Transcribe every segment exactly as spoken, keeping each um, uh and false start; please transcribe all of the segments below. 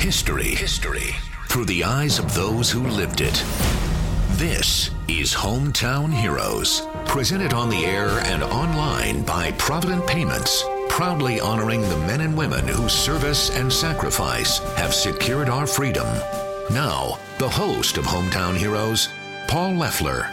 History. History. Through the eyes of those who lived it. This is Hometown Heroes. Presented on the air and online by Provident Payments. Proudly honoring the men and women whose service and sacrifice have secured our freedom. Now, the host of Hometown Heroes, Paul Leffler.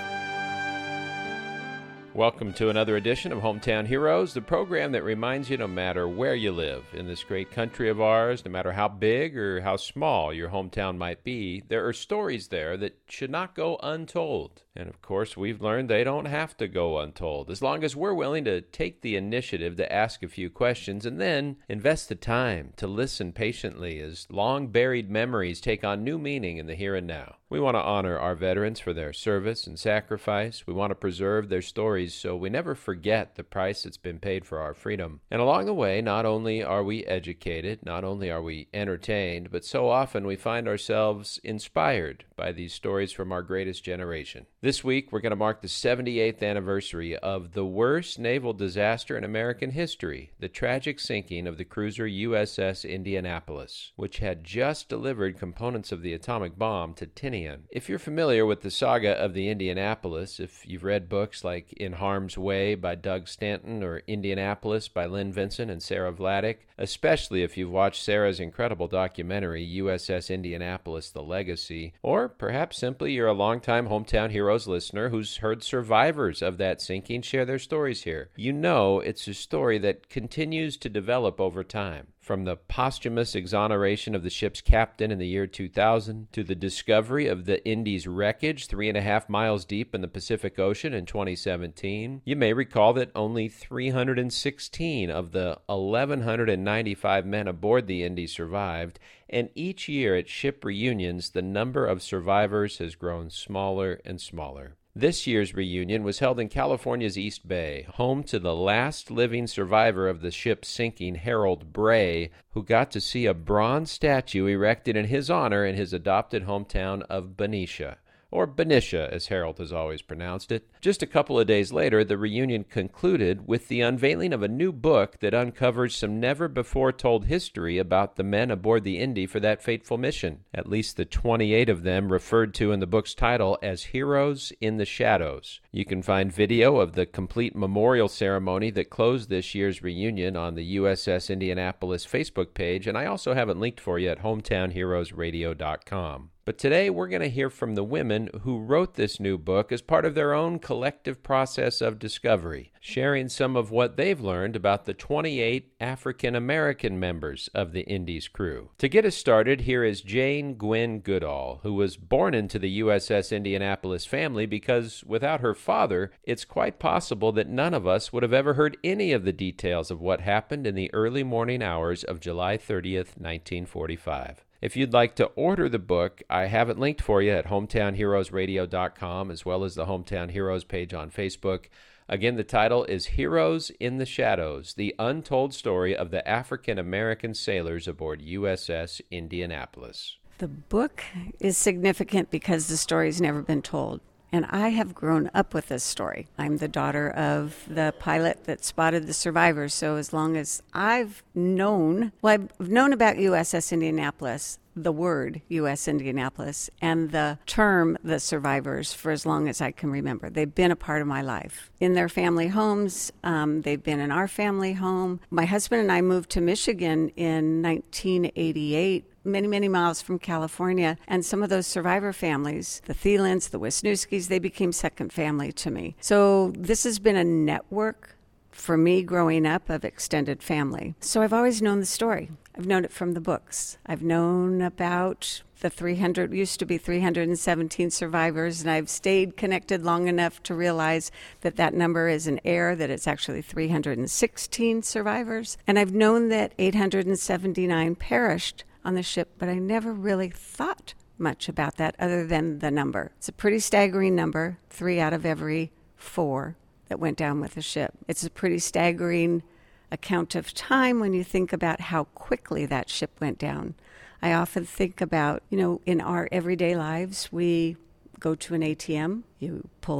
Welcome to another edition of Hometown Heroes, the program that reminds you no matter where you live in this great country of ours, no matter how big or how small your hometown might be, there are stories there that should not go untold. And of course, we've learned they don't have to go untold, as long as we're willing to take the initiative to ask a few questions and then invest the time to listen patiently as long-buried memories take on new meaning in the here and now. We want to honor our veterans for their service and sacrifice. We want to preserve their stories so we never forget the price that's been paid for our freedom. And along the way, not only are we educated, not only are we entertained, but so often we find ourselves inspired by these stories from our greatest generation. This week, we're going to mark the seventy-eighth anniversary of the worst naval disaster in American history, the tragic sinking of the cruiser U S S Indianapolis, which had just delivered components of the atomic bomb to Tinian. If you're familiar with the saga of the Indianapolis, if you've read books like In Harm's Way by Doug Stanton or Indianapolis by Lynn Vincent and Sarah Vladeck, especially if you've watched Sarah's incredible documentary U S S Indianapolis: The Legacy, or perhaps simply you're a longtime Hometown Heroes listener who's heard survivors of that sinking share their stories here, you know it's a story that continues to develop over time. From the posthumous exoneration of the ship's captain in the year two thousand to the discovery of the Indy's wreckage three and a half miles deep in the Pacific Ocean in twenty seventeen, you may recall that only three hundred sixteen of the one thousand one hundred ninety-five men aboard the Indy survived, and each year at ship reunions, the number of survivors has grown smaller and smaller. This year's reunion was held in California's East Bay, home to the last living survivor of the ship's sinking, Harold Bray, who got to see a bronze statue erected in his honor in his adopted hometown of Benicia, or Benicia, as Harold has always pronounced it. Just a couple of days later, the reunion concluded with the unveiling of a new book that uncovers some never-before-told history about the men aboard the Indy for that fateful mission, at least the twenty-eight of them referred to in the book's title as Heroes in the Shadows. You can find video of the complete memorial ceremony that closed this year's reunion on the U S S Indianapolis Facebook page, and I also have it linked for you at hometown heroes radio dot com. But today we're going to hear from the women who wrote this new book as part of their own collective process of discovery, sharing some of what they've learned about the twenty-eight African-American members of the Indy's crew. To get us started, here is Jane Gwynn Goodall, who was born into the U S S Indianapolis family because without her father, it's quite possible that none of us would have ever heard any of the details of what happened in the early morning hours of July thirtieth, nineteen forty-five. If you'd like to order the book, I have it linked for you at hometown heroes radio dot com, as well as the Hometown Heroes page on Facebook. Again, the title is Heroes in the Shadows, the untold story of the African-American sailors aboard U S S Indianapolis. The book is significant because the story's never been told. And I have grown up with this story. I'm the daughter of the pilot that spotted the survivors. So as long as I've known, well, I've known about U S S Indianapolis, the word U S Indianapolis, and the term the survivors for as long as I can remember. They've been a part of my life. In their family homes, um, they've been in our family home. My husband and I moved to Michigan in nineteen eighty-eight. Many, many miles from California, and some of those survivor families, the Thielens, the Wisniewskis, they became second family to me. So this has been a network for me growing up of extended family. So I've always known the story. I've known it from the books. I've known about the three hundred, used to be three hundred seventeen survivors, and I've stayed connected long enough to realize that that number is an error, that it's actually three hundred sixteen survivors. And I've known that eight hundred seventy-nine perished on the ship, but I never really thought much about that other than the number. It's a pretty staggering number, three out of every four that went down with the ship. It's a pretty staggering account of time when you think about how quickly that ship went down. I often think about, you know, in our everyday lives, we go to an A T M, you pull up,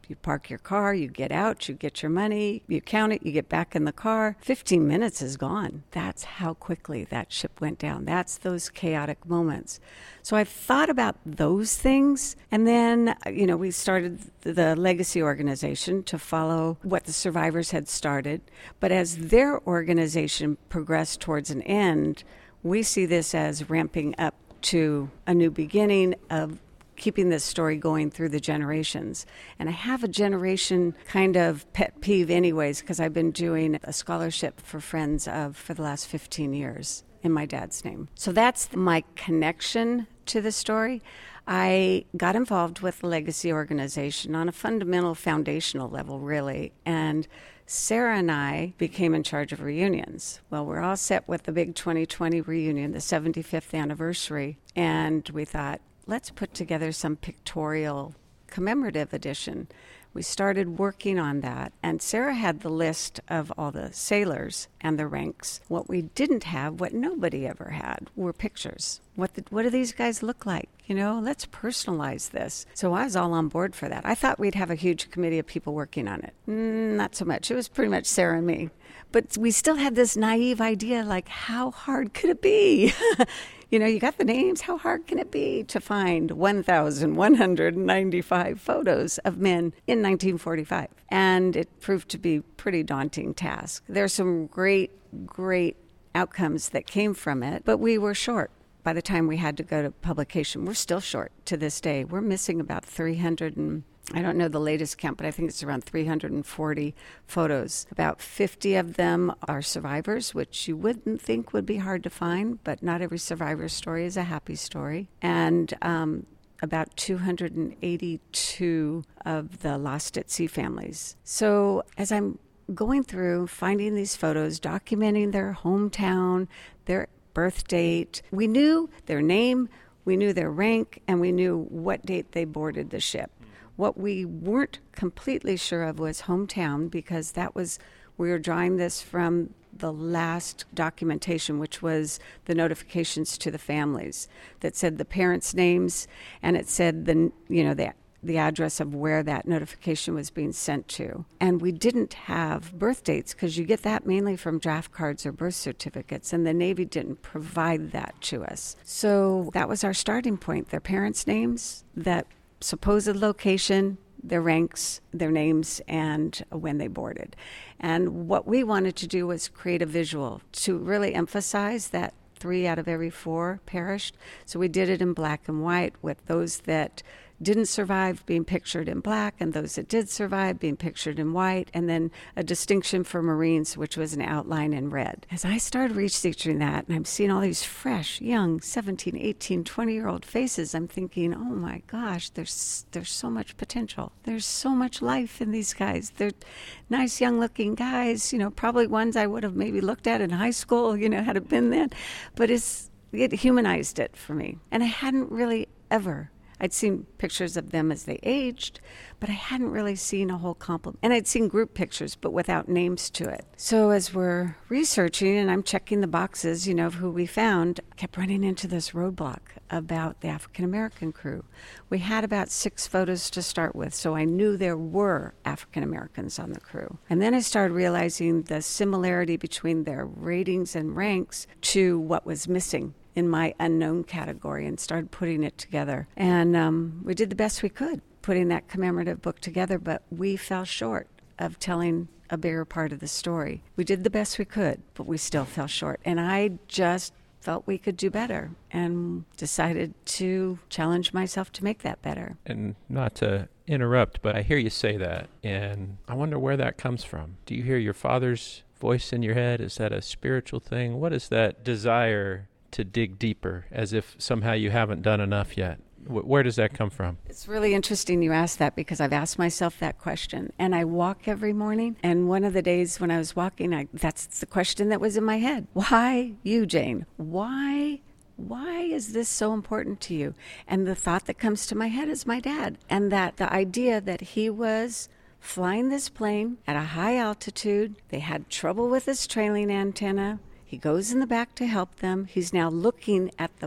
You park your car, you get out, you get your money, you count it, you get back in the car. fifteen minutes is gone. That's how quickly that ship went down. That's those chaotic moments. So I've thought about those things. And then, you know, we started the Legacy organization to follow what the survivors had started. But as their organization progressed towards an end, we see this as ramping up to a new beginning of keeping this story going through the generations. And I have a generation kind of pet peeve anyways, because I've been doing a scholarship for Friends of for the last fifteen years in my dad's name. So that's my connection to the story. I got involved with the Legacy organization on a fundamental, foundational level, really. And Sarah and I became in charge of reunions. Well, we're all set with the big twenty twenty reunion, the seventy-fifth anniversary. And we thought, let's put together some pictorial commemorative edition. We started working on that, and Sarah had the list of all the sailors and the ranks. What we didn't have, what nobody ever had, were pictures. What the, what do these guys look like? You know, let's personalize this. So I was all on board for that. I thought we'd have a huge committee of people working on it. Mm, not so much. It was pretty much Sarah and me. But we still had this naive idea, like, how hard could it be? You know, you got the names. How hard can it be to find one thousand one hundred ninety-five photos of men in nineteen forty-five? And it proved to be a pretty daunting task. There's some great, great outcomes that came from it, but we were short. By the time we had to go to publication, we're still short to this day. We're missing about three hundred and I don't know the latest count, but I think it's around three hundred forty photos. About fifty of them are survivors, which you wouldn't think would be hard to find, but not every survivor story is a happy story. And um, about two hundred eighty-two of the lost at sea families. So as I'm going through, finding these photos, documenting their hometown, their birth date, we knew their name, we knew their rank, and we knew what date they boarded the ship. What we weren't completely sure of was hometown, because that was, we were drawing this from the last documentation, which was the notifications to the families that said the parents' names, and it said the, you know, the the address of where that notification was being sent to. And we didn't have birth dates, because you get that mainly from draft cards or birth certificates, and the Navy didn't provide that to us. So that was our starting point, their parents' names, that supposed location, their ranks, their names, and when they boarded. And what we wanted to do was create a visual to really emphasize that three out of every four perished. So we did it in black and white, with those that didn't survive being pictured in black and those that did survive being pictured in white, and then a distinction for Marines, which was an outline in red. As I started researching that, and I'm seeing all these fresh, young seventeen, eighteen, twenty-year-old faces, I'm thinking, oh my gosh, there's there's so much potential. There's so much life in these guys. They're nice, young-looking guys, you know, probably ones I would have maybe looked at in high school, you know, had it been then. But it's it humanized it for me. And I hadn't really ever I'd seen pictures of them as they aged, but I hadn't really seen a whole complement. And I'd seen group pictures, but without names to it. So as we're researching and I'm checking the boxes, you know, of who we found, I kept running into this roadblock about the African-American crew. We had about six photos to start with, so I knew there were African-Americans on the crew. And then I started realizing the similarity between their ratings and ranks to what was missing in my unknown category, and started putting it together. And um, we did the best we could putting that commemorative book together, but we fell short of telling a bigger part of the story. We did the best we could, but we still fell short. And I just felt we could do better and decided to challenge myself to make that better. And not to interrupt, but I hear you say that, and I wonder where that comes from. Do you hear your father's voice in your head? Is that a spiritual thing? What is that desire to dig deeper, as if somehow you haven't done enough yet? Where does that come from? It's really interesting you ask that, because I've asked myself that question. And I walk every morning, and one of the days when I was walking, I, that's the question that was in my head. Why you, Jane? Why Why is this so important to you? And the thought that comes to my head is my dad, and that the idea that he was flying this plane at a high altitude. They had trouble with his trailing antenna. He goes in the back to help them. He's now looking at the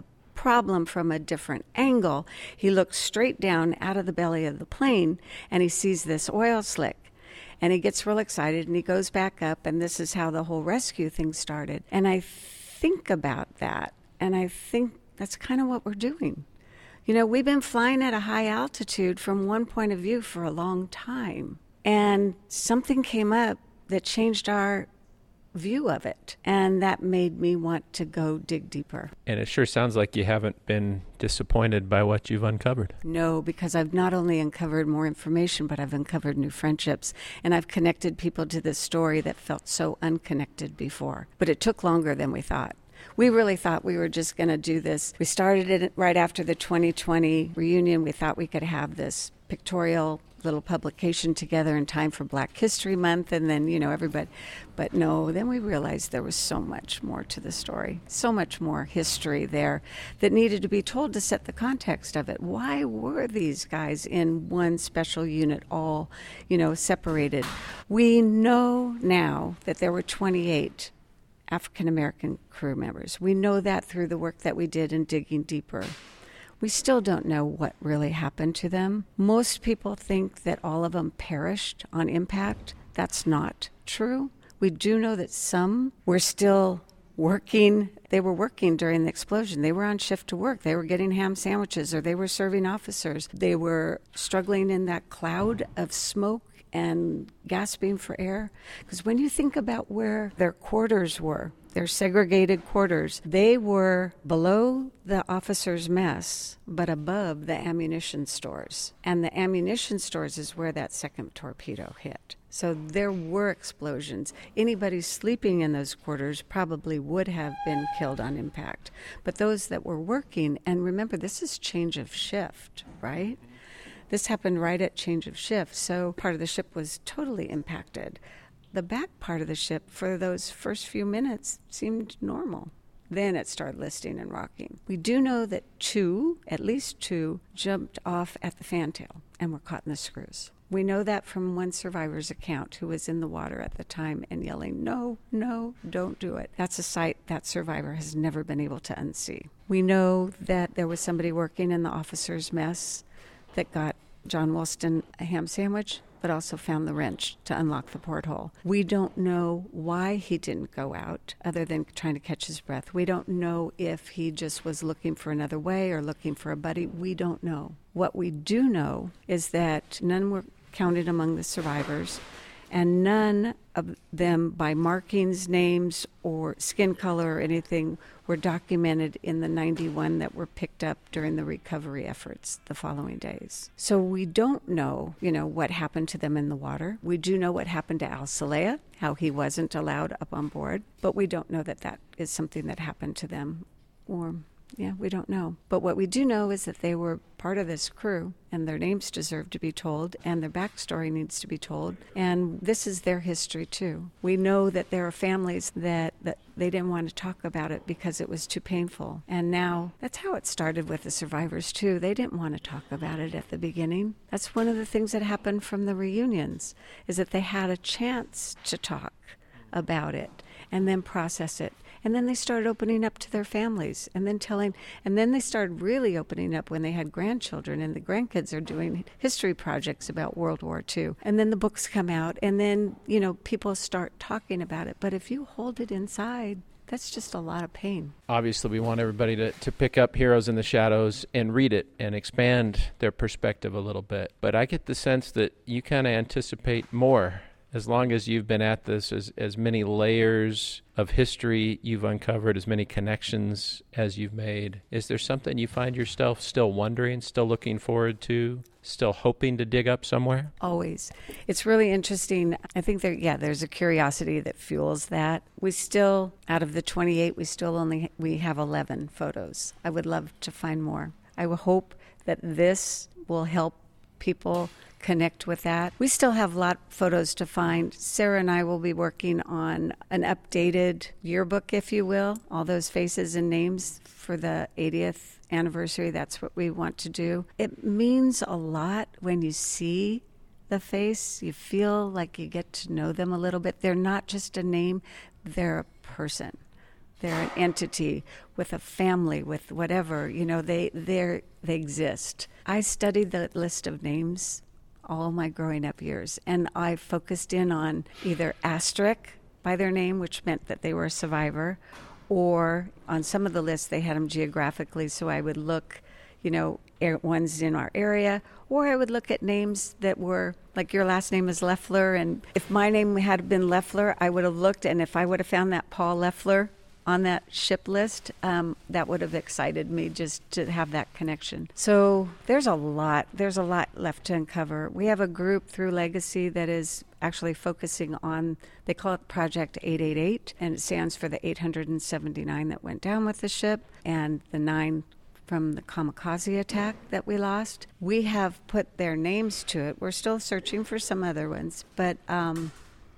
problem from a different angle. He looks straight down out of the belly of the plane, and he sees this oil slick. And he gets real excited, and he goes back up, and this is how the whole rescue thing started. And I think about that, and I think that's kind of what we're doing. You know, we've been flying at a high altitude from one point of view for a long time. And something came up that changed our view of it. And that made me want to go dig deeper. And it sure sounds like you haven't been disappointed by what you've uncovered. No, because I've not only uncovered more information, but I've uncovered new friendships. And I've connected people to this story that felt so unconnected before. But it took longer than we thought. We really thought we were just going to do this. We started it right after the twenty twenty reunion. We thought we could have this pictorial little publication together in time for Black History Month, and then, you know, everybody. But no, then we realized there was so much more to the story, so much more history there that needed to be told to set the context of it. Why were these guys in one special unit all, you know, separated? We know now that there were twenty-eight African-American crew members. We know that through the work that we did in digging deeper. We still don't know what really happened to them. Most people think that all of them perished on impact. That's not true. We do know that some were still working. They were working during the explosion. They were on shift to work. They were getting ham sandwiches, or they were serving officers. They were struggling in that cloud of smoke and gasping for air. Because when you think about where their quarters were, their segregated quarters, they were below the officers' mess, but above the ammunition stores. And the ammunition stores is where that second torpedo hit. So there were explosions. Anybody sleeping in those quarters probably would have been killed on impact. But those that were working, and remember, this is change of shift, right? This happened right at change of shift, so part of the ship was totally impacted. The back part of the ship, for those first few minutes, seemed normal. Then it started listing and rocking. We do know that two, at least two, jumped off at the fantail and were caught in the screws. We know that from one survivor's account who was in the water at the time and yelling, "No, no, don't do it." That's a sight that survivor has never been able to unsee. We know that there was somebody working in the officer's mess that got John Woolston a ham sandwich, but also found the wrench to unlock the porthole. We don't know why he didn't go out, other than trying to catch his breath. We don't know if he just was looking for another way or looking for a buddy. We don't know. What we do know is that none were counted among the survivors, and none of them by markings, names, or skin color or anything were documented in the ninety-one that were picked up during the recovery efforts the following days. So we don't know, you know, what happened to them in the water. We do know what happened to Al Saleh, how he wasn't allowed up on board, but we don't know that that is something that happened to them, or yeah, we don't know. But what we do know is that they were part of this crew, and their names deserve to be told, and their backstory needs to be told. And this is their history, too. We know that there are families that, that they didn't want to talk about it because it was too painful. And now, that's how it started with the survivors, too. They didn't want to talk about it at the beginning. That's one of the things that happened from the reunions, is that they had a chance to talk about it and then process it. And then they started opening up to their families and then telling, and then they started really opening up when they had grandchildren, and the grandkids are doing history projects about World War Two. And then the books come out, and then, you know, people start talking about it. But if you hold it inside, that's just a lot of pain. Obviously, we want everybody to, to pick up Heroes in the Shadows and read it and expand their perspective a little bit. But I get the sense that you kind of anticipate more. As long as you've been at this, as, as many layers of history you've uncovered, as many connections as you've made, is there something you find yourself still wondering, still looking forward to, still hoping to dig up somewhere? Always. It's really interesting. I think there, yeah, there's a curiosity that fuels that. We still, out of the twenty-eight, we still only, we have eleven photos. I would love to find more. I would hope that this will help people connect with that. We still have a lot of photos to find. Sarah and I will be working on an updated yearbook, if you will, all those faces and names for the eightieth anniversary. That's what we want to do. It means a lot when you see the face. You feel like you get to know them a little bit. They're not just a name, they're a person. They're an entity with a family, with whatever, you know, they they they exist. I studied the list of names all my growing up years, and I focused in on either asterisk by their name, which meant that they were a survivor, or on some of the lists they had them geographically, so I would look, you know, ones in our area, or I would look at names that were, like your last name is Leffler, and if my name had been Leffler, I would have looked, and if I would have found that Paul Leffler on that ship list, um, that would have excited me just to have that connection. So there's a lot, there's a lot left to uncover. We have a group through Legacy that is actually focusing on, they call it Project eight eight eight, and it stands for the eight hundred seventy-nine that went down with the ship and the nine from the kamikaze attack that we lost. We have put their names to it. We're still searching for some other ones, but um,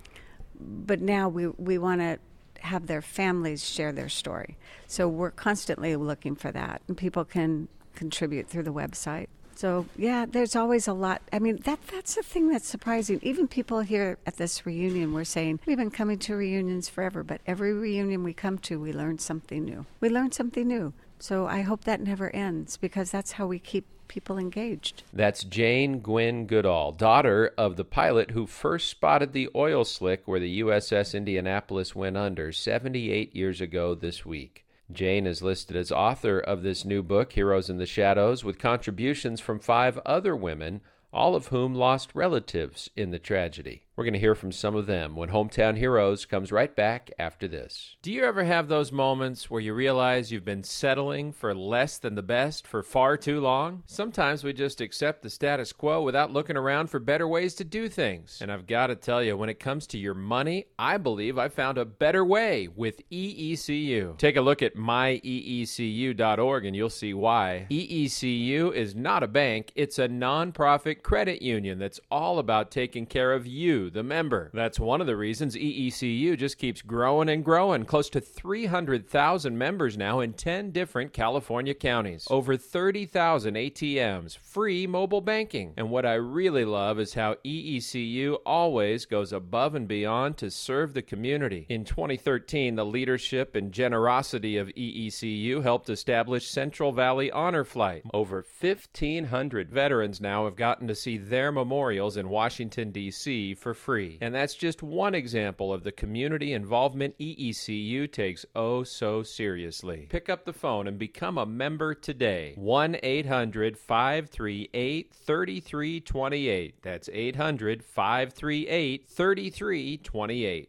but now we, we want to have their families share their story. So we're constantly looking for that, and people can contribute through the website. So yeah, there's always a lot. I mean, that that's the thing that's surprising. Even people here at this reunion were saying, we've been coming to reunions forever, but every reunion we come to, we learn something new. We learn something new. So I hope that never ends, because that's how we keep people engaged. That's Jane Gwynn Goodall, daughter of the pilot who first spotted the oil slick where the U S S Indianapolis went under seventy-eight years ago this week. Jane is listed as author of this new book, Heroes in the Shadows, with contributions from five other women, all of whom lost relatives in the tragedy. We're going to hear from some of them when Hometown Heroes comes right back after this. Do you ever have those moments where you realize you've been settling for less than the best for far too long? Sometimes we just accept the status quo without looking around for better ways to do things. And I've got to tell you, when it comes to your money, I believe I found a better way with E E C U. Take a look at my E E C U dot org and you'll see why. E E C U is not a bank, it's a nonprofit credit union that's all about taking care of you, the member. That's one of the reasons E E C U just keeps growing and growing. Close to three hundred thousand members now in ten different California counties. Over thirty thousand A T Ms, free mobile banking. And what I really love is how E E C U always goes above and beyond to serve the community. In twenty thirteen, the leadership and generosity of E E C U helped establish Central Valley Honor Flight. Over fifteen hundred veterans now have gotten to see their memorials in Washington, D C for free. And that's just one example of the community involvement E E C U takes oh so seriously. Pick up the phone and become a member today. one eight hundred five three eight three three two eight. That's eight hundred five three eight three three two eight.